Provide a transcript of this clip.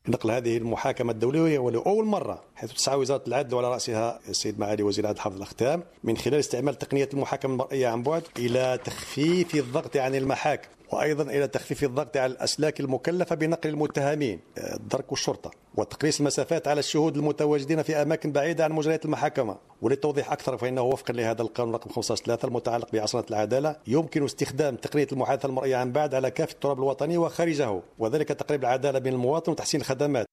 نقل هذه المحاكمة الدولية ولأول مرة، حيث تسعى وزارة العدل وعلى رأسها السيد معالي وزير العدل حافظ الأختام من خلال استعمال تقنية المحاكمة المرئية عن بعد إلى تخفيف الضغط عن المحاكم، وأيضا إلى تخفيف الضغط على الأسلاك المكلفة بنقل المتهمين، الدرك والشرطة، وتقليص المسافات على الشهود المتواجدين في أماكن بعيدة عن مجريات المحاكمة. وللتوضيح أكثر، فإنه وفقا لهذا القانون رقم 15/3 المتعلق بعصرنة العدالة، يمكن استخدام تقنية المحادثة المرئية عن بعد على كافة التراب الوطني وخارجه، وذلك تقريب العدالة بين المواطن وتحسين الخدمات.